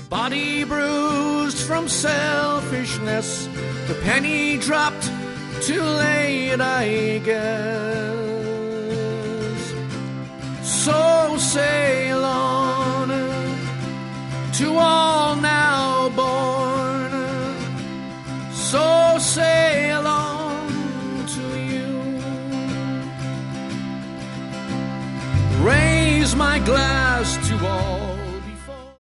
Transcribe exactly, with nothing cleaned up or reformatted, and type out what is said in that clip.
Body bruised from selfishness, the penny dropped too late, I guess. So sail on to all now born, so sail on to you. Raise my glass to all